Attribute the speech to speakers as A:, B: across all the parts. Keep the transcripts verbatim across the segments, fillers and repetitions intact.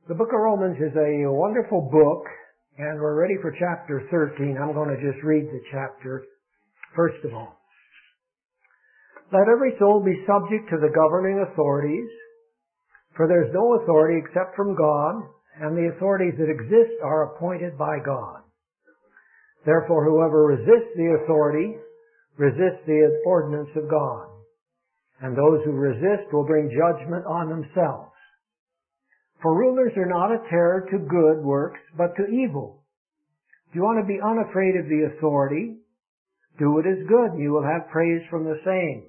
A: The book of Romans is a wonderful book, and we're ready for chapter thirteen. I'm going to just read the chapter first of all. Let every soul be subject to the governing authorities, for there is no authority except from God, and the authorities that exist are appointed by God. Therefore, whoever resists the authority resists the ordinance of God, and those who resist will bring judgment on themselves. For rulers are not a terror to good works, but to evil. If you want to be unafraid of the authority, do what is good, and you will have praise from the same.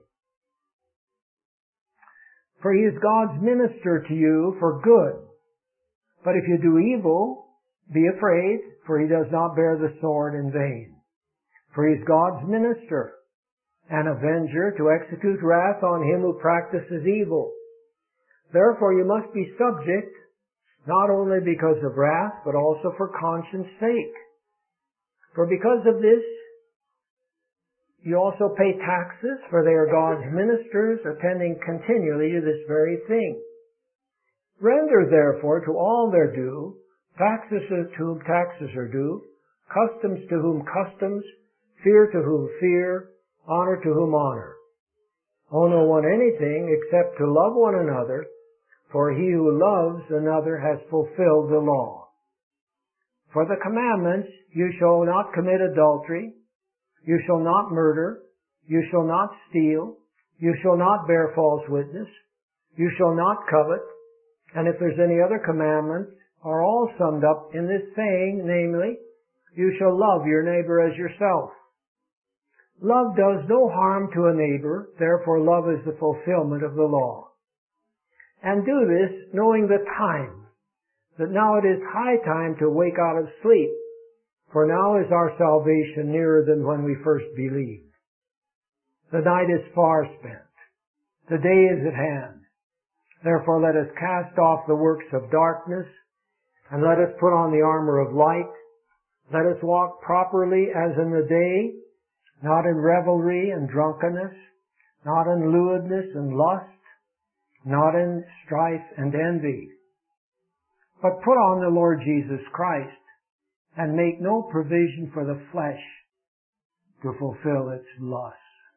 A: For he is God's minister to you for good. But if you do evil, be afraid, for he does not bear the sword in vain. For he is God's minister, an avenger to execute wrath on him who practices evil. Therefore you must be subject, not only because of wrath, but also for conscience sake. For because of this, you also pay taxes, for they are God's ministers, attending continually to this very thing. Render therefore to all their due, taxes to whom taxes are due, customs to whom customs, fear to whom fear, honor to whom honor. Owe no one anything except to love one another, for he who loves another has fulfilled the law. For the commandments, you shall not commit adultery, you shall not murder, you shall not steal, you shall not bear false witness, you shall not covet, and if there's any other commandments, are all summed up in this saying, namely, you shall love your neighbor as yourself. Love does no harm to a neighbor, therefore love is the fulfillment of the law. And do this knowing the time, that now it is high time to wake out of sleep, for now is our salvation nearer than when we first believed. The night is far spent, the day is at hand. Therefore let us cast off the works of darkness, and let us put on the armor of light. Let us walk properly as in the day, not in revelry and drunkenness, not in lewdness and lust, not in strife and envy. But put on the Lord Jesus Christ, and make no provision for the flesh to fulfill its lusts.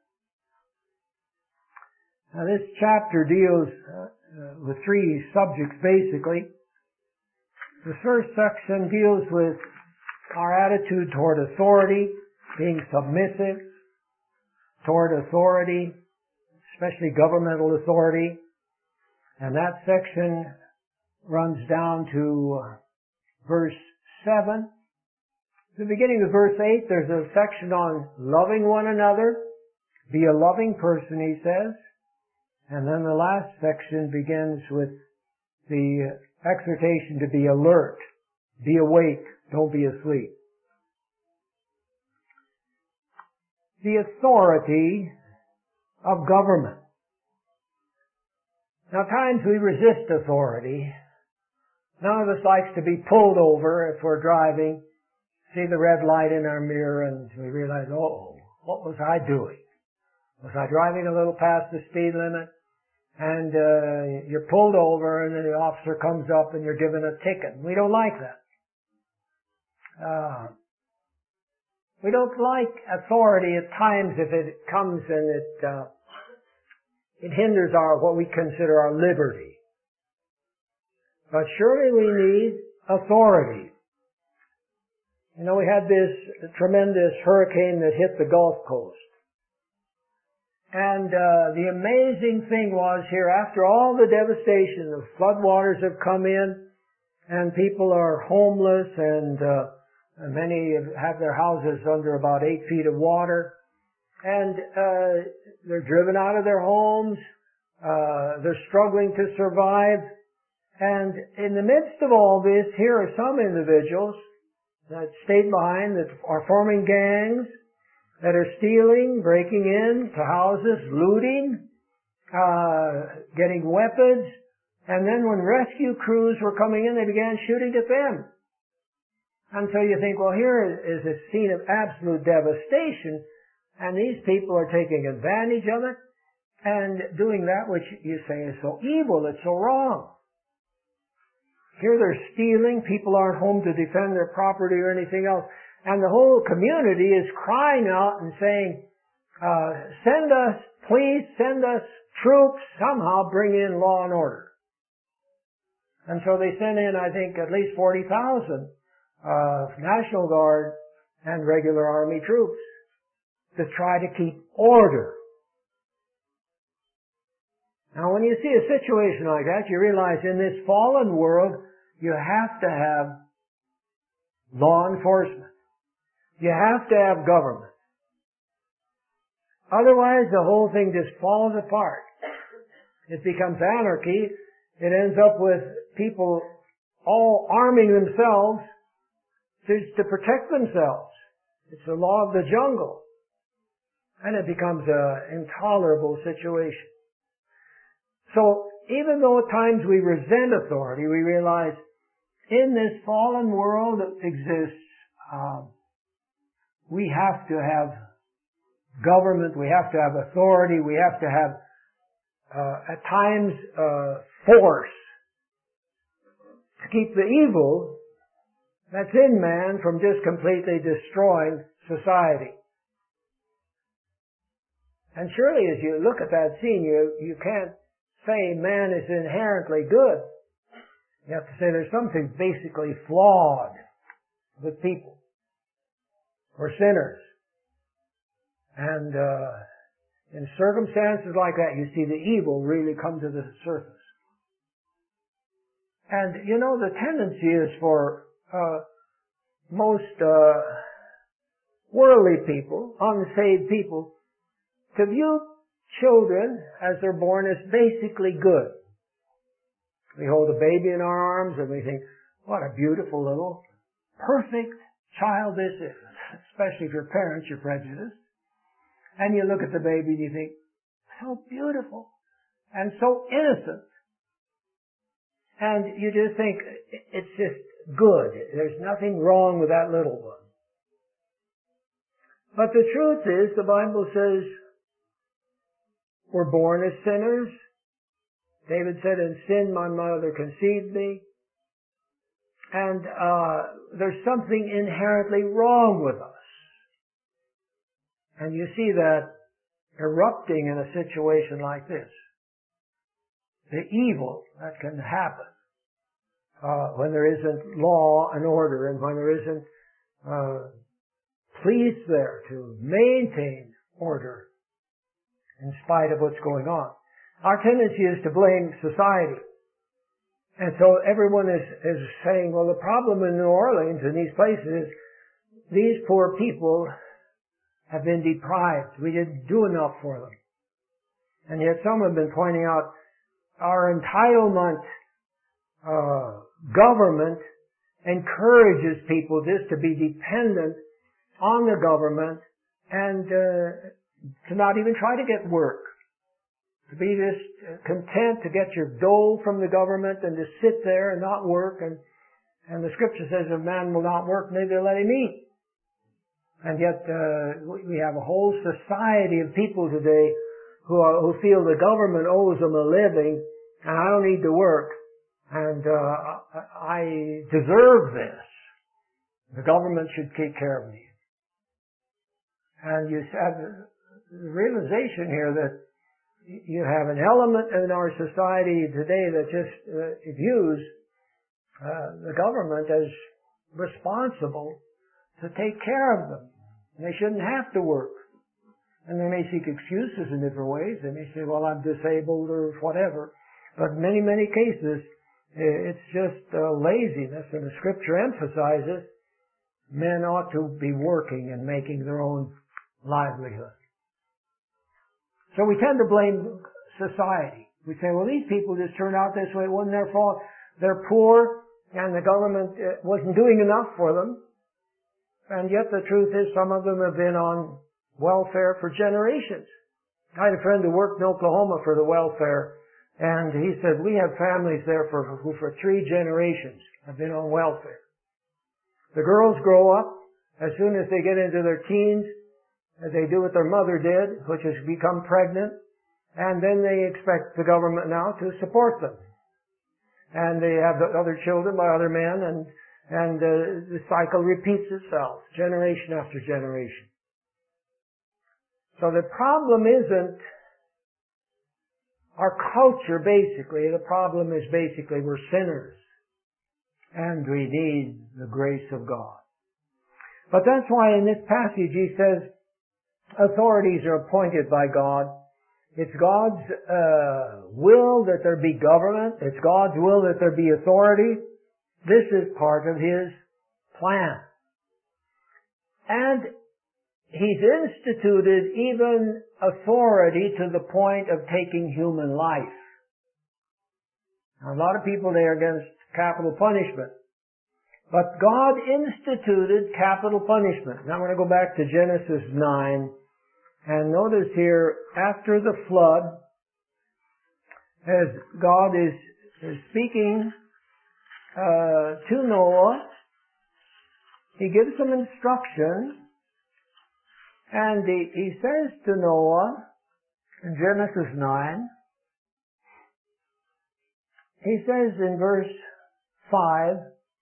A: Now this chapter deals uh, with three subjects basically. The first section deals with our attitude toward authority, being submissive toward authority, especially governmental authority. And that section runs down to uh, verse seven. At the beginning of verse eight, there's a section on loving one another. Be a loving person, he says. And then the last section begins with the exhortation to be alert. Be awake. Don't be asleep. The authority of government. Now, at times we resist authority. None of us likes to be pulled over if we're driving, see the red light in our mirror, and we realize, oh, what was I doing? Was I driving a little past the speed limit? And uh, you're pulled over, and then the officer comes up, and you're given a ticket. We don't like that. Uh, we don't like authority at times if it comes and it uh, it hinders our what we consider our liberty. But surely we need authority. You know, we had this tremendous hurricane that hit the Gulf Coast. And uh, the amazing thing was here, after all the devastation, the floodwaters have come in, and people are homeless, and uh, many have their houses under about eight feet of water. And uh, they're driven out of their homes. Uh, they're struggling to survive. And in the midst of all this, here are some individuals that stayed behind, that are forming gangs, that are stealing, breaking in to houses, looting, uh, getting weapons. And then when rescue crews were coming in, they began shooting at them. And so you think, well, here is a scene of absolute devastation. And these people are taking advantage of it and doing that which you say is so evil, it's so wrong. Here they're stealing. People aren't home to defend their property or anything else. And the whole community is crying out and saying, uh, send us, please send us troops, somehow bring in law and order. And so they sent in, I think, at least forty thousand uh, National Guard and regular Army troops to try to keep order. Now, when you see a situation like that, you realize in this fallen world, you have to have law enforcement. You have to have government. Otherwise, the whole thing just falls apart. It becomes anarchy. It ends up with people all arming themselves to, to protect themselves. It's the law of the jungle. And it becomes an intolerable situation. So, even though at times we resent authority, we realize in this fallen world that exists, um, we have to have government, we have to have authority, we have to have, uh, at times, uh, force to keep the evil that's in man from just completely destroying society. And surely as you look at that scene, you, you can't say man is inherently good. You have to say there's something basically flawed with people. We're sinners. And uh, in circumstances like that, you see the evil really come to the surface. And, you know, the tendency is for uh, most uh, worldly people, unsaved people, to view children as they're born as basically good. We hold a baby in our arms and we think, what a beautiful little, perfect child this is. Especially if your parents, you're prejudiced. And you look at the baby and you think, so beautiful and so innocent. And you just think, it's just good. There's nothing wrong with that little one. But the truth is, the Bible says, we're born as sinners. David said, in sin my mother conceived me. And uh, there's something inherently wrong with us. And you see that erupting in a situation like this. The evil that can happen uh, when there isn't law and order and when there isn't uh, police there to maintain order in spite of what's going on. Our tendency is to blame society. And so everyone is, is saying, well, the problem in New Orleans and these places is these poor people have been deprived. We didn't do enough for them. And yet some have been pointing out our entitlement uh, government encourages people just to be dependent on the government and uh, to not even try to get work. To be just content to get your dole from the government and to sit there and not work. And, and the scripture says if man will not work, neither let him eat. And yet uh, we have a whole society of people today who, are, who feel the government owes them a living and I don't need to work and uh, I deserve this. The government should take care of me. And you have the realization here that you have an element in our society today that just uh, views uh, the government as responsible to take care of them. They shouldn't have to work. And they may seek excuses in different ways. They may say, well, I'm disabled or whatever. But in many, many cases, it's just uh, laziness. And the scripture emphasizes men ought to be working and making their own livelihood. So we tend to blame society. We say, well, these people just turned out this way. It wasn't their fault. They're poor and the government wasn't doing enough for them. And yet the truth is some of them have been on welfare for generations. I had a friend who worked in Oklahoma for the welfare, and he said, we have families there for, who for three generations have been on welfare. The girls grow up. As soon as they get into their teens, they do what their mother did, which is become pregnant, and then they expect the government now to support them. and they have other children by other men, and, and uh, the cycle repeats itself, generation after generation. So the problem isn't our culture, basically. The problem is basically we're sinners, and we need the grace of God. But that's why in this passage he says authorities are appointed by God. It's God's uh, will that there be government. It's God's will that there be authority. This is part of His plan. And He's instituted even authority to the point of taking human life. Now, a lot of people, they are against capital punishment. But God instituted capital punishment. Now I'm going to go back to Genesis nine. And notice here, after the flood, as God is, is speaking uh, to Noah, He gives some instruction, and he, he says to Noah, in Genesis nine, he says in verse five,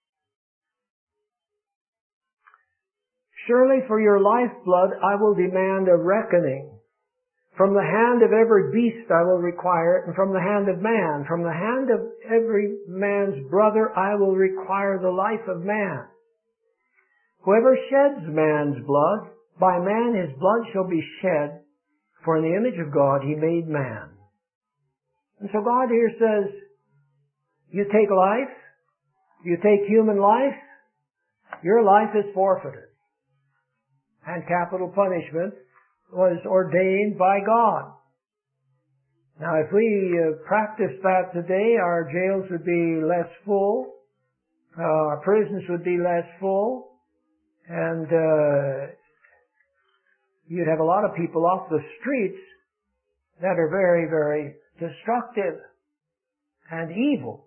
A: "Surely for your lifeblood I will demand a reckoning. From the hand of every beast I will require it, and from the hand of man, from the hand of every man's brother I will require the life of man. Whoever sheds man's blood, by man his blood shall be shed, for in the image of God He made man." And so God here says, you take life, you take human life, your life is forfeited. And capital punishment was ordained by God. Now, if we uh, practiced that today, our jails would be less full, uh, our prisons would be less full, and uh, you'd have a lot of people off the streets that are very, very destructive and evil.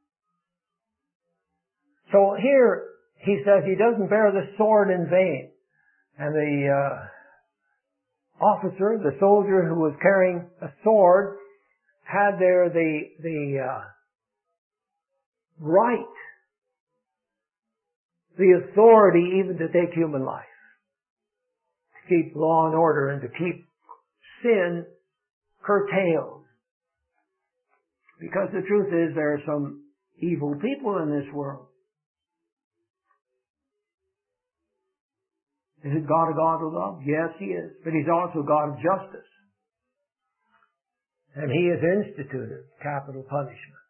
A: So here he says he doesn't bear the sword in vain. And the uh, officer, the soldier who was carrying a sword, had there the the uh, right, the authority even to take human life, to keep law and order and to keep sin curtailed. Because the truth is there are some evil people in this world. Is it God a God of love? Yes, He is. But He's also God of justice. And He has instituted capital punishment.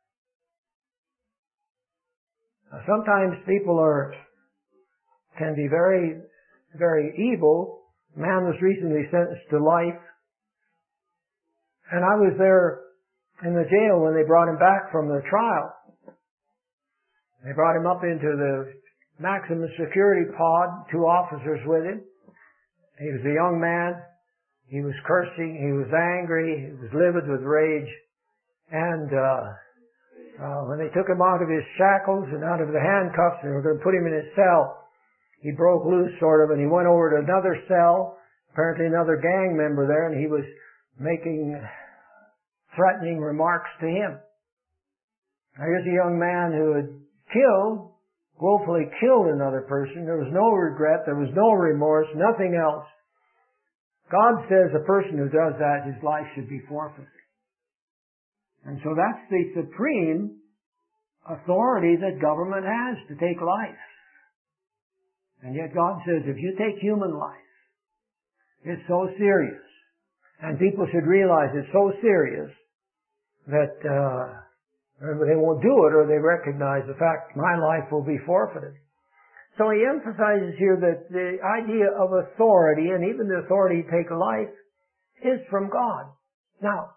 A: Now, sometimes people are, can be very, very evil. A man was recently sentenced to life. And I was there in the jail when they brought him back from the trial. They brought him up into the maximum security pod, two officers with him. He was a young man. He was cursing. He was angry. He was livid with rage. And uh, uh, when they took him out of his shackles and out of the handcuffs, they were going to put him in his cell. He broke loose, sort of, and he went over to another cell, apparently another gang member there, and he was making threatening remarks to him. Now, here's a young man who had killed willfully killed another person. There was no regret. There was no remorse. Nothing else. God says a person who does that, his life should be forfeited. And so that's the supreme authority that government has, to take life. And yet God says if you take human life, it's so serious. And people should realize it's so serious that uh they won't do it, or they recognize the fact my life will be forfeited. So he emphasizes here that the idea of authority, and even the authority to take life, is from God. Now,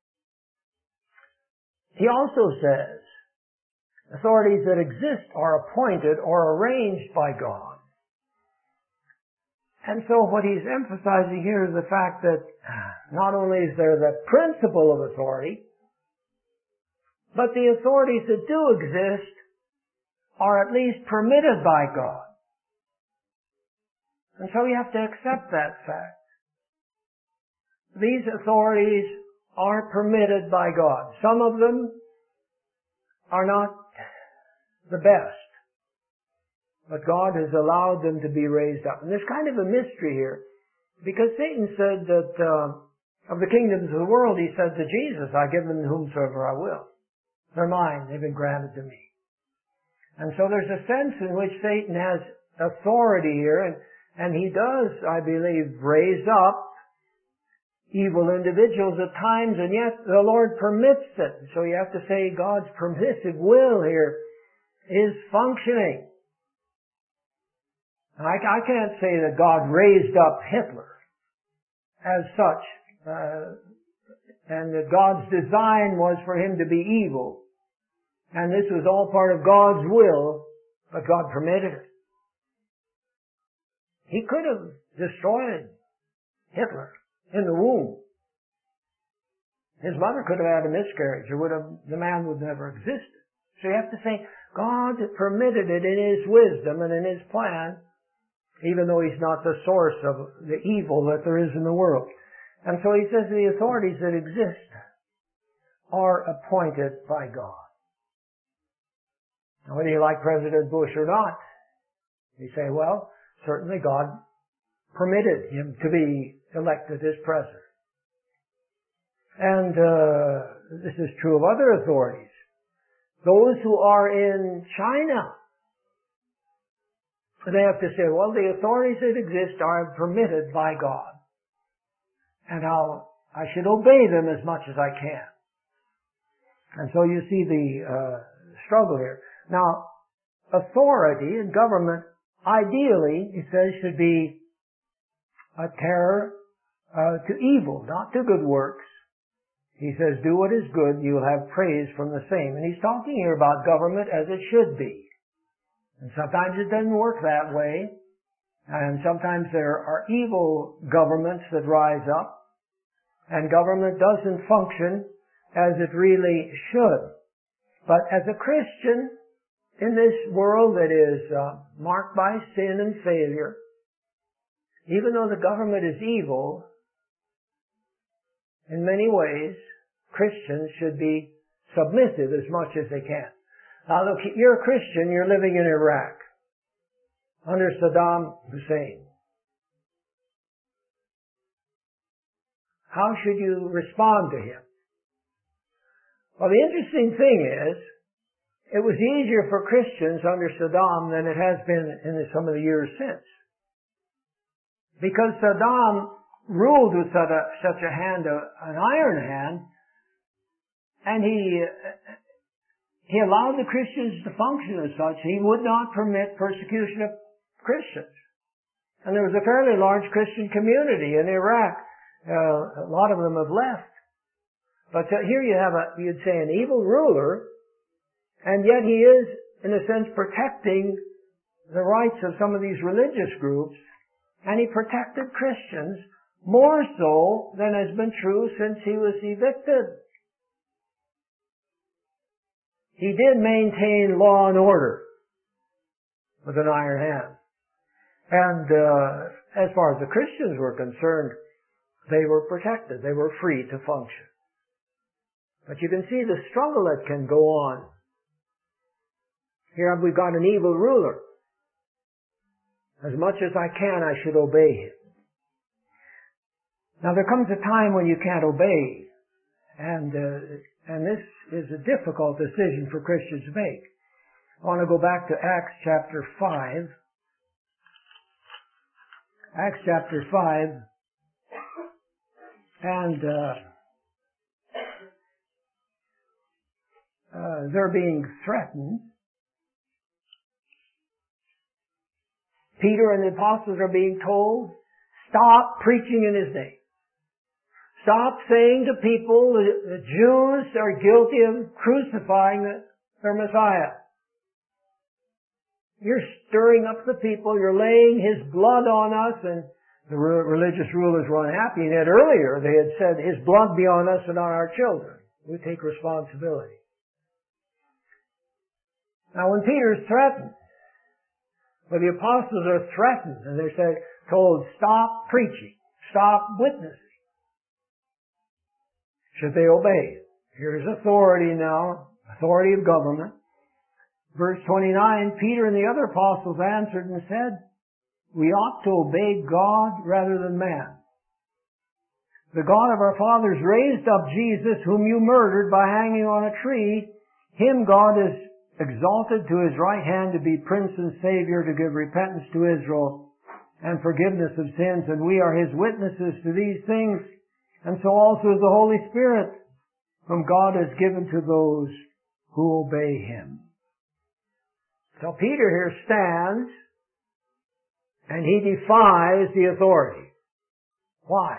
A: he also says authorities that exist are appointed or arranged by God. And so what he's emphasizing here is the fact that not only is there the principle of authority, but the authorities that do exist are at least permitted by God. And so we have to accept that fact. These authorities are permitted by God. Some of them are not the best. But God has allowed them to be raised up. And there's kind of a mystery here. Because Satan said that uh, of the kingdoms of the world, he said to Jesus, I give them to whomsoever I will. They're mine. They've been granted to me. And so there's a sense in which Satan has authority here, and, and he does, I believe, raise up evil individuals at times, and yet the Lord permits it. So you have to say God's permissive will here is functioning. I, I can't say that God raised up Hitler as such, uh, and that God's design was for him to be evil. And this was all part of God's will, but God permitted it. He could have destroyed Hitler in the womb. His mother could have had a miscarriage, or would have, the man would never existed. So you have to say, God permitted it in His wisdom and in His plan, even though He's not the source of the evil that there is in the world. And so He says the authorities that exist are appointed by God. Now, whether you like President Bush or not, you say, well, certainly God permitted him to be elected as president. And uh, this is true of other authorities. Those who are in China, they have to say, well, the authorities that exist are permitted by God. And I'll, I should obey them as much as I can. And so you see the uh, struggle here. Now, authority in government, ideally, it says, should be a terror uh, to evil, not to good works. He says, do what is good, you will have praise from the same. And he's talking here about government as it should be. And sometimes it doesn't work that way. And sometimes there are evil governments that rise up. And government doesn't function as it really should. But as a Christian, in this world that is uh, marked by sin and failure, even though the government is evil, in many ways, Christians should be submissive as much as they can. Now look, you're a Christian, you're living in Iraq, under Saddam Hussein. How should you respond to him? Well, the interesting thing is, it was easier for Christians under Saddam than it has been in some of the years since. Because Saddam ruled with such a, such a hand, an iron hand, and he, he allowed the Christians to function as such. He would not permit persecution of Christians. And there was a fairly large Christian community in Iraq. Uh, a lot of them have left. But uh, here you have a, you'd say, an evil ruler, and yet he is, in a sense, protecting the rights of some of these religious groups, and he protected Christians more so than has been true since he was evicted. He did maintain law and order with an iron hand. And uh, as far as the Christians were concerned, they were protected. They were free to function. But you can see the struggle that can go on. Here we've got an evil ruler. As much as I can, I should obey him. Now there comes a time when you can't obey, and uh, and this is a difficult decision for Christians to make. I want to go back to Acts chapter five. Acts chapter five, and uh, uh, they're being threatened. Peter and the apostles are being told, stop preaching in His name. Stop saying to people that the Jews are guilty of crucifying their Messiah. You're stirring up the people, you're laying His blood on us, and the religious rulers were unhappy. And yet earlier they had said, His blood be on us and on our children. We take responsibility. Now when Peter's threatened, but the apostles are threatened, and they're said, told, stop preaching, stop witnessing. Should they obey? Here's authority now authority of government. Verse twenty-nine, Peter and the other apostles answered and said, we ought to obey God rather than man. The God of our fathers raised up Jesus, whom you murdered by hanging on a tree. Him God has exalted to His right hand to be Prince and Savior, to give repentance to Israel and forgiveness of sins. And we are His witnesses to these things. And so also is the Holy Spirit, whom God has given to those who obey Him. So Peter here stands and he defies the authority. Why?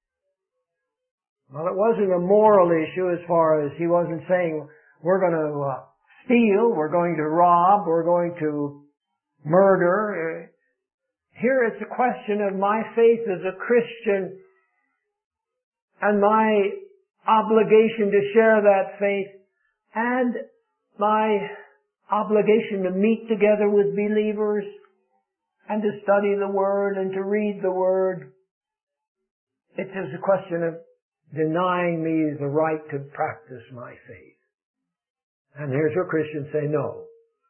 A: Well, it wasn't a moral issue as far as he wasn't saying, we're going to uh, steal, we're going to rob, we're going to murder. Here it's a question of my faith as a Christian and my obligation to share that faith and my obligation to meet together with believers and to study the Word and to read the Word. It is a question of denying me the right to practice my faith. And here's where Christians say no.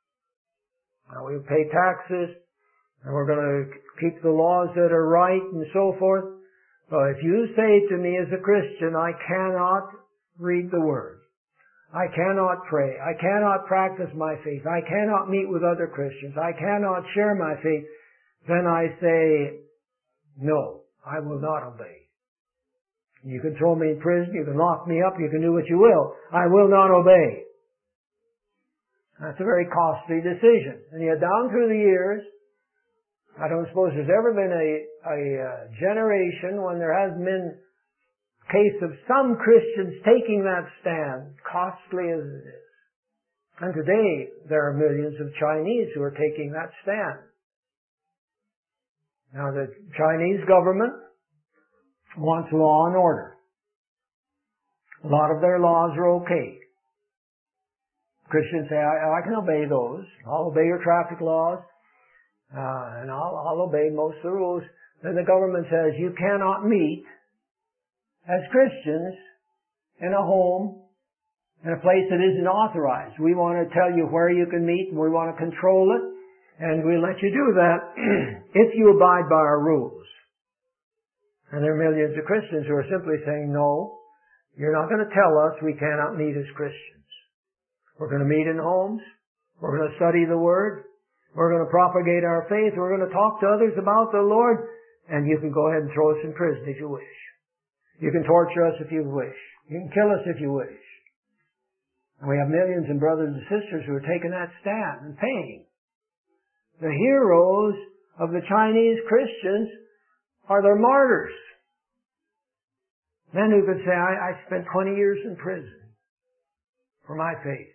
A: Now we pay taxes and we're going to keep the laws that are right and so forth. But if you say to me as a Christian, I cannot read the Word, I cannot pray, I cannot practice my faith, I cannot meet with other Christians, I cannot share my faith, then I say, no, I will not obey. You can throw me in prison, you can lock me up, you can do what you will. I will not obey. That's a very costly decision. And yet down through the years, I don't suppose there's ever been a, a, a generation when there hasn't been a case of some Christians taking that stand, costly as it is. And today, there are millions of Chinese who are taking that stand. Now, the Chinese government wants law and order. A lot of their laws are okay. Christians say, I, I can obey those. I'll obey your traffic laws. Uh, and I'll, I'll obey most of the rules. Then the government says, you cannot meet as Christians in a home, in a place that isn't authorized. We want to tell you where you can meet and we want to control it. And we let you do that if you abide by our rules. And there are millions of Christians who are simply saying, no, you're not going to tell us we cannot meet as Christians. We're going to meet in homes. We're going to study the Word. We're going to propagate our faith. We're going to talk to others about the Lord. And you can go ahead and throw us in prison if you wish. You can torture us if you wish. You can kill us if you wish. And we have millions of brothers and sisters who are taking that stand and paying. The heroes of the Chinese Christians are their martyrs. Men who could say, I, I spent twenty years in prison for my faith.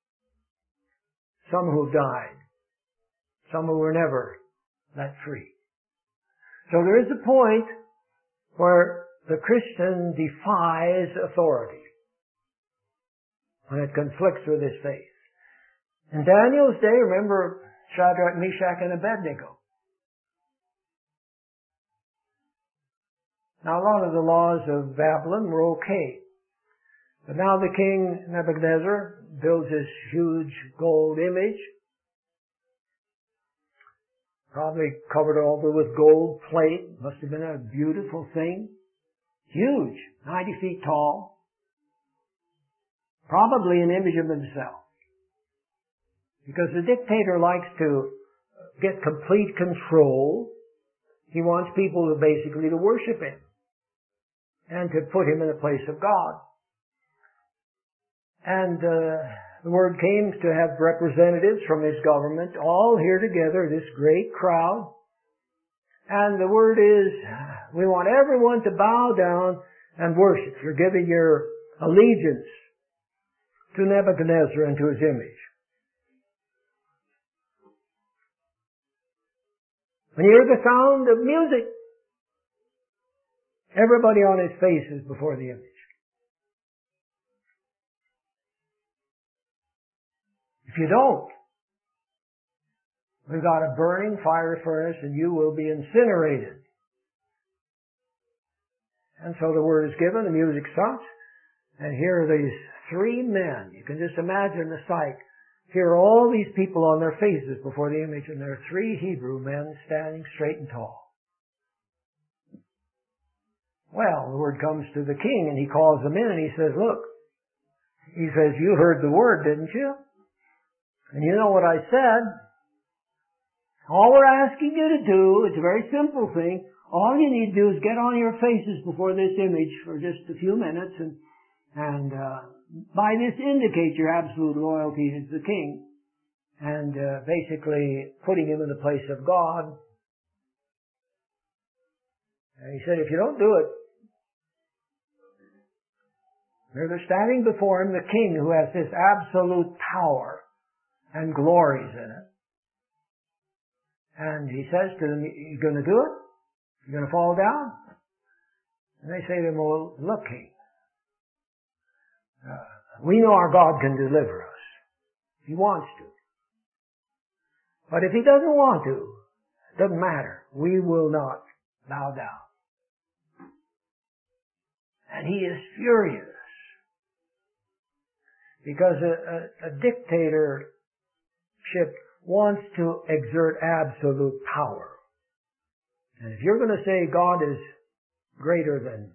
A: Some who died. Some who were never let free. So there is a point where the Christian defies authority when it conflicts with his faith. In Daniel's day, remember Shadrach, Meshach, and Abednego. Now, a lot of the laws of Babylon were okay. But now the king Nebuchadnezzar builds this huge gold image, probably covered over with gold plate. Must have been a beautiful thing. Huge, ninety feet tall. Probably an image of himself. Because the dictator likes to get complete control. He wants people to basically to worship him and to put him in the place of God. And uh, the word came to have representatives from his government all here together, this great crowd. And the word is, we want everyone to bow down and worship. You're giving your allegiance to Nebuchadnezzar and to his image. When you hear the sound of music, everybody on his face is before the image. If you don't, we've got a burning fire furnace and you will be incinerated. And so the word is given, the music stops, and here these three men. You can just imagine the sight. Here are all these people on their faces before the image, and there are three Hebrew men standing straight and tall. Well, the word comes to the king, and he calls them in, and he says, look, he says, you heard the word, didn't you? And you know what I said? All we're asking you to do, it's a very simple thing, all you need to do is get on your faces before this image for just a few minutes, and, and uh, by this indicate your absolute loyalty to the king, and uh, basically putting him in the place of God. And he said, if you don't do it, they're standing before him, the king who has this absolute power and glories in it. And he says to them, you going to do it? You going to fall down? And they say to him, well, look, king, uh, we know our God can deliver us. He wants to. But if he doesn't want to, it doesn't matter. We will not bow down. And he is furious. Because a, a, a dictatorship wants to exert absolute power. And if you're going to say God is greater than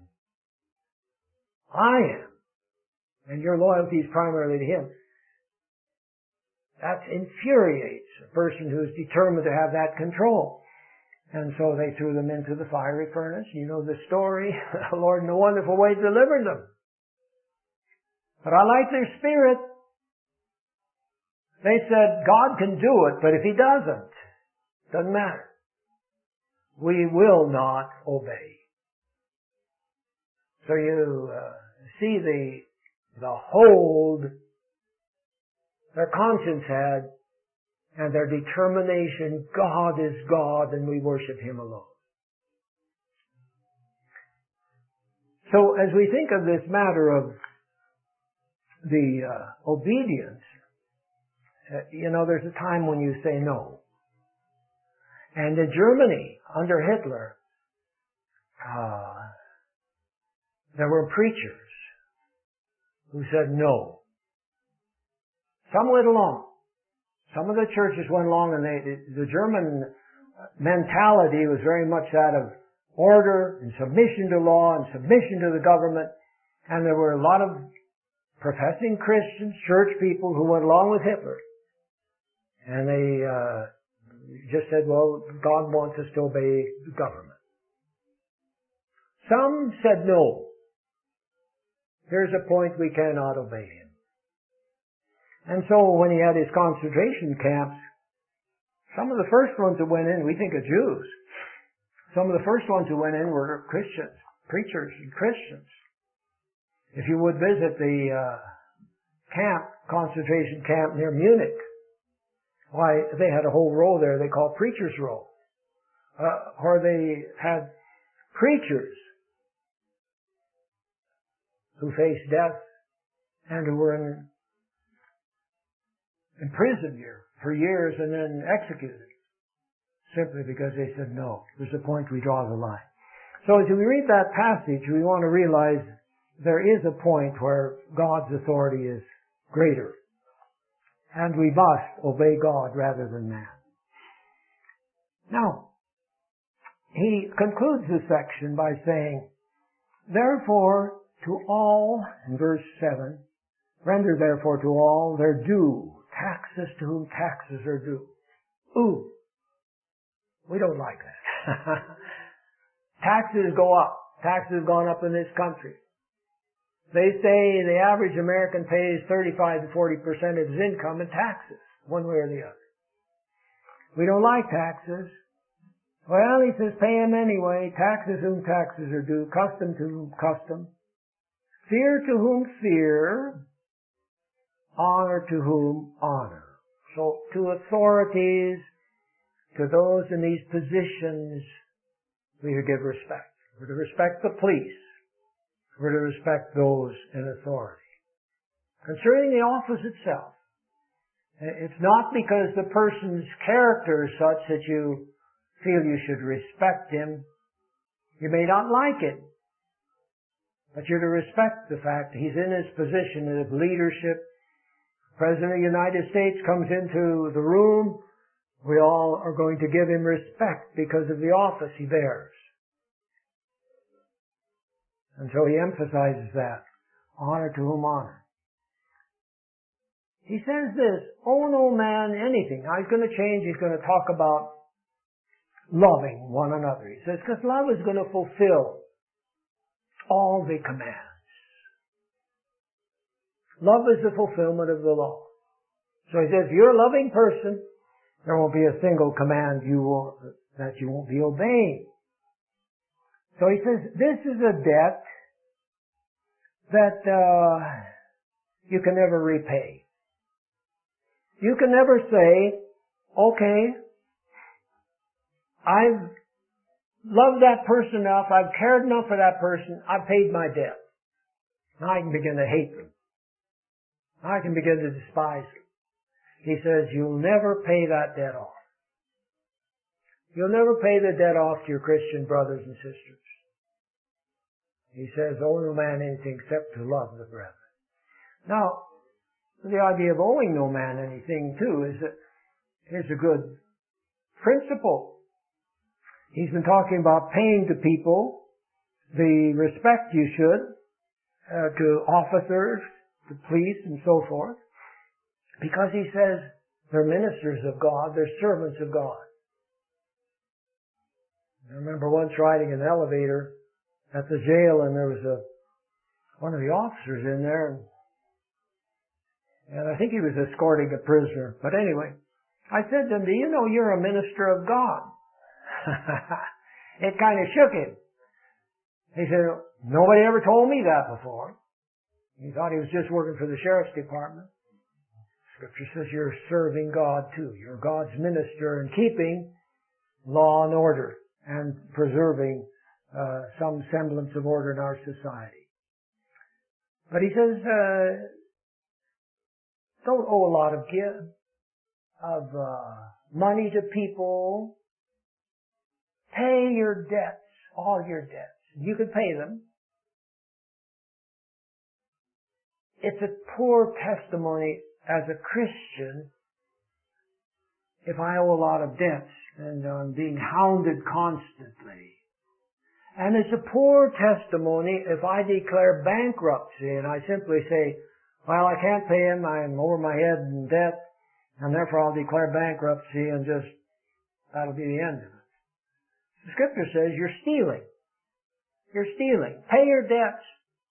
A: I am, and your loyalty is primarily to him, that infuriates a person who is determined to have that control. And so they threw them into the fiery furnace. You know the story. The Lord in a wonderful way delivered them. But I like their spirit. They said, God can do it, but if he doesn't, doesn't matter. We will not obey. So you uh, see the, the hold their conscience had and their determination, God is God and we worship him alone. So as we think of this matter of the uh, obedience, uh, you know, there's a time when you say no. And in Germany, under Hitler, uh, there were preachers who said no. Some went along. Some of the churches went along, and they, the German mentality was very much that of order and submission to law and submission to the government. And there were a lot of professing Christians, church people who went along with Hitler. And they uh, just said, well, God wants us to obey the government. Some said no. Here's a point, we cannot obey him. And so when he had his concentration camps, some of the first ones that went in, we think of Jews. Some of the first ones who went in were Christians, preachers and Christians. If you would visit the uh, camp, concentration camp near Munich, why, they had a whole row there they called Preacher's Row. Uh, where they had preachers who faced death and who were in, in prison here for years and then executed simply because they said no. There's a point we draw the line. So as we read that passage, we want to realize there is a point where God's authority is greater. And we must obey God rather than man. Now, he concludes this section by saying, therefore to all, in verse seven, render therefore to all their due, taxes to whom taxes are due. Ooh, we don't like that. Taxes go up. Taxes have gone up in this country. They say the average American pays thirty-five to forty percent of his income in taxes, one way or the other. We don't like taxes. Well, he says, pay them anyway. Taxes whom taxes are due. Custom to whom custom. Fear to whom fear. Honor to whom honor. So to authorities, to those in these positions, we give respect. We're to respect the police. We're to respect those in authority. Concerning the office itself, it's not because the person's character is such that you feel you should respect him. You may not like it, But you're to respect the fact that he's in his position of leadership. President of the United States comes into the room. We all are going to give him respect because of the office he bears. And so he emphasizes that. Honor to whom honor. He says this, owe no man anything. Now he's going to change. He's going to talk about loving one another. He says, because love is going to fulfill all the commands. Love is the fulfillment of the law. So he says, if you're a loving person, there won't be a single command you won't, that you won't be obeying. So he says, this is a debt that uh, you can never repay. You can never say, okay, I've loved that person enough, I've cared enough for that person, I've paid my debt. Now I can begin to hate them. I can begin to despise them. He says, you'll never pay that debt off. You'll never pay the debt off to your Christian brothers and sisters. He says, owe no man anything except to love the brethren. Now, the idea of owing no man anything, too, is that here's a good principle. He's been talking about paying to people the respect you should, uh, to officers, to police, and so forth, because he says they're ministers of God, they're servants of God. I remember once riding an elevator at the jail, and there was a one of the officers in there, and, and I think he was escorting a prisoner. But anyway, I said to him, do you know you're a minister of God? It kind of shook him. He said, nobody ever told me that before. He thought he was just working for the sheriff's department. Scripture says you're serving God too. You're God's minister and keeping law and order and preserving uh, some semblance of order in our society. But he says, uh, don't owe a lot of give, of uh, money to people. Pay your debts, all your debts. You can pay them. It's a poor testimony as a Christian if I owe a lot of debts and I'm being hounded constantly. And it's a poor testimony if I declare bankruptcy and I simply say, well, I can't pay him, I'm over my head in debt, and therefore I'll declare bankruptcy and just, that'll be the end of it. The Scripture says you're stealing. You're stealing. Pay your debts.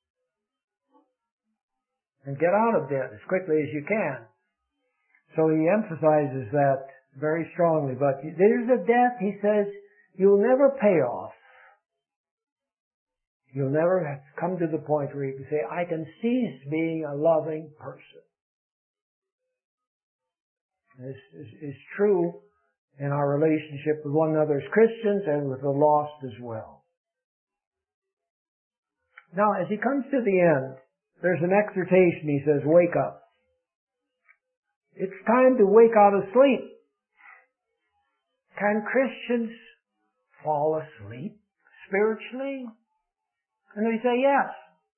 A: And get out of debt as quickly as you can. So he emphasizes that very strongly. But there's a debt, he says, you'll never pay off. You'll never come to the point where you can say, I can cease being a loving person. This is, is true in our relationship with one another as Christians and with the lost as well. Now, as he comes to the end, there's an exhortation. He says, wake up. It's time to wake out of sleep. Can Christians fall asleep spiritually? And they say, yes.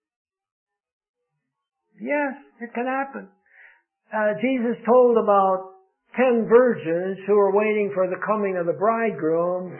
A: Yes, it can happen. Uh, Jesus told about ten virgins who were waiting for the coming of the bridegroom.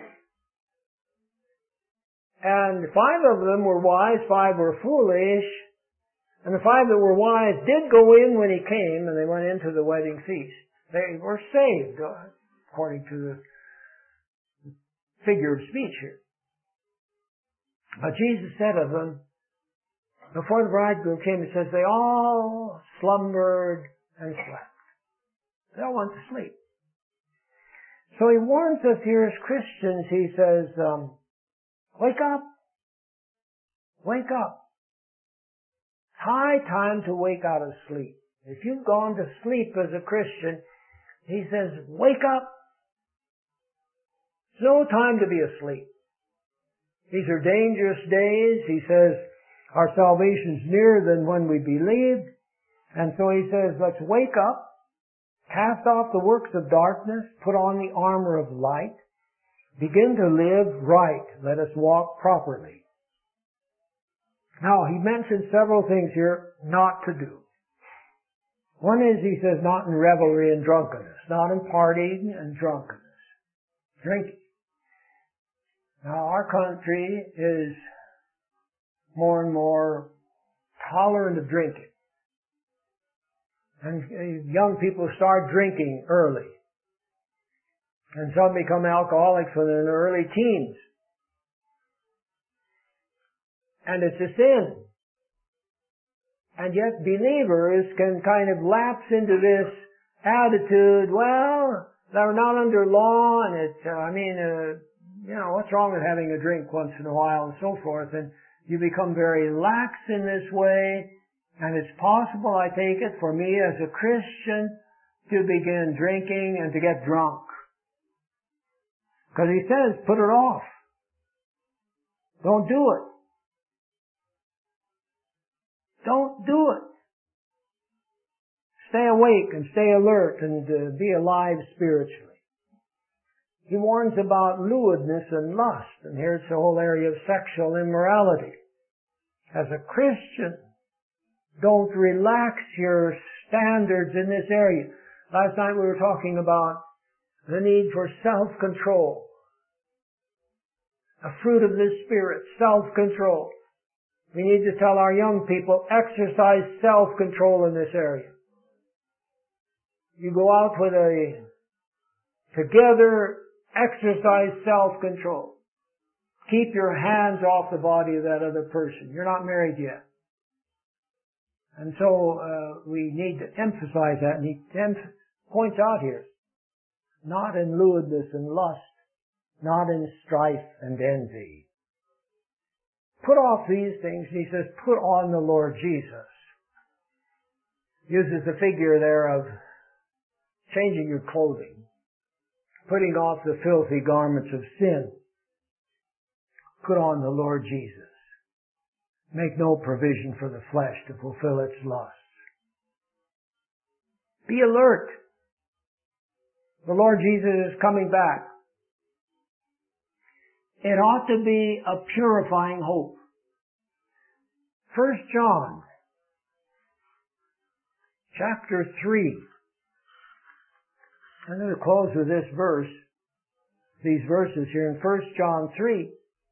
A: And five of them were wise, five were foolish. And the five that were wise did go in when he came, and they went into the wedding feast. They were saved, according to the figure of speech here. But Jesus said of them, before the bridegroom came, it says, they all slumbered and slept. They all went to sleep. So he warns us here as Christians, he says, um, wake up. Wake up. High time to wake out of sleep. If you've gone to sleep as a Christian, he says, wake up. It's no time to be asleep. These are dangerous days. He says, our salvation's nearer than when we believed. And so he says, let's wake up, cast off the works of darkness, put on the armor of light, begin to live right. Let us walk properly. Now, he mentions several things here not to do. One is, he says, not in revelry and drunkenness, not in partying and drunkenness, drinking. Now, our country is more and more tolerant of drinking. And young people start drinking early. And some become alcoholics when they're in their early teens. And it's a sin. And yet believers can kind of lapse into this attitude, well, they're not under law, and it's, uh, I mean, uh, you know, what's wrong with having a drink once in a while and so forth, and you become very lax in this way, and it's possible, I take it, for me as a Christian to begin drinking and to get drunk. Because he says, put it off. Don't do it. Don't do it. Stay awake and stay alert and uh, be alive spiritually. He warns about lewdness and lust, and here's the whole area of sexual immorality. As a Christian, don't relax your standards in this area. Last night we were talking about the need for self-control. A fruit of the Spirit, self-control. We need to tell our young people, exercise self-control in this area. You go out with a, together, exercise self-control. Keep your hands off the body of that other person. You're not married yet. And so, uh, we need to emphasize that, and he points out here, not in lewdness and lust, not in strife and envy. Put off these things, and he says, put on the Lord Jesus. Uses the figure there of changing your clothing, putting off the filthy garments of sin. Put on the Lord Jesus. Make no provision for the flesh to fulfill its lusts. Be alert. The Lord Jesus is coming back. It ought to be a purifying hope. First John, chapter three. I'm going to close with this verse, these verses here in First John three.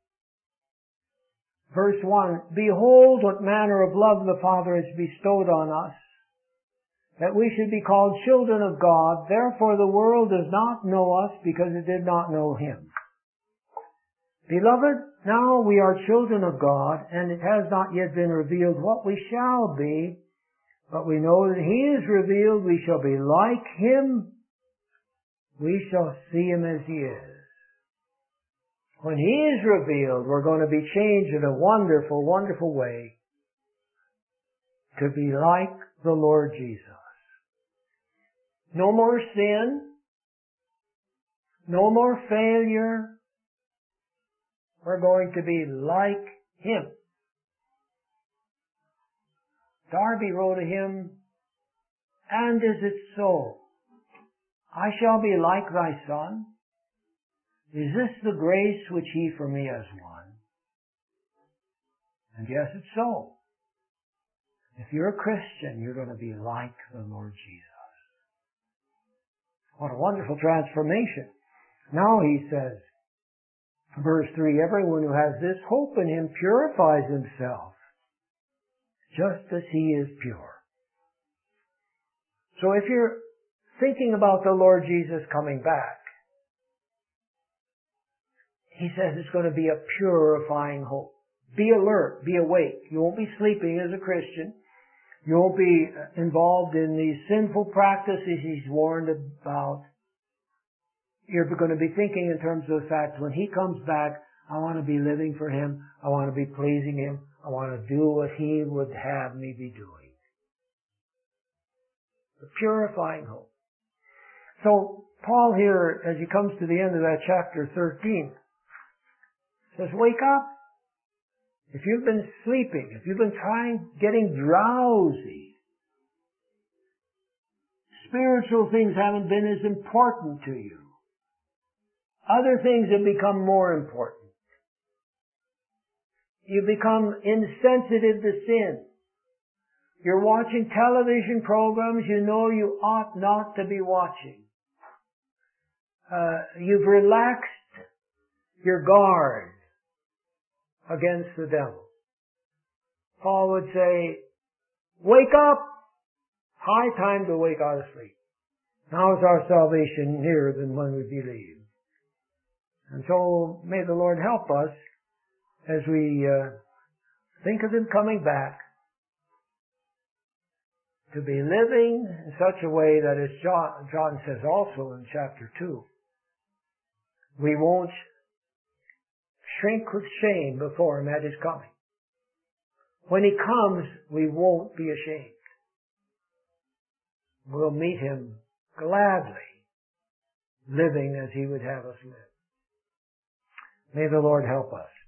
A: Verse one, behold what manner of love the Father has bestowed on us, that we should be called children of God. Therefore the world does not know us because it did not know Him. Beloved, now we are children of God, and it has not yet been revealed what we shall be, but we know that He is revealed, we shall be like Him, we shall see Him as He is. When He is revealed, we're going to be changed in a wonderful, wonderful way to be like the Lord Jesus. No more sin, no more failure. We're going to be like Him. Darby wrote a hymn, and is it so? I shall be like thy Son. Is this the grace which He for me has won? And yes, it's so. If you're a Christian, you're going to be like the Lord Jesus. What a wonderful transformation. Now he says, verse three, everyone who has this hope in Him purifies himself, just as He is pure. So if you're thinking about the Lord Jesus coming back, He says it's going to be a purifying hope. Be alert, be awake. You won't be sleeping as a Christian. You won't be involved in these sinful practices He's warned about. You're going to be thinking in terms of the fact, when He comes back, I want to be living for Him. I want to be pleasing Him. I want to do what He would have me be doing. The purifying hope. So, Paul here, as he comes to the end of that chapter thirteen, says, wake up. If you've been sleeping, if you've been trying, getting drowsy, spiritual things haven't been as important to you. Other things have become more important. you become insensitive to sin. You're watching television programs you know you ought not to be watching. Uh, you've relaxed your guard against the devil. Paul would say, wake up! High time to wake out of sleep. Now is our salvation nearer than when we believe. And so may the Lord help us as we uh, think of Him coming back to be living in such a way that, as John, John says also in chapter two, we won't shrink with shame before Him at His coming. When He comes, we won't be ashamed. We'll meet Him gladly, living as He would have us live. May the Lord help us.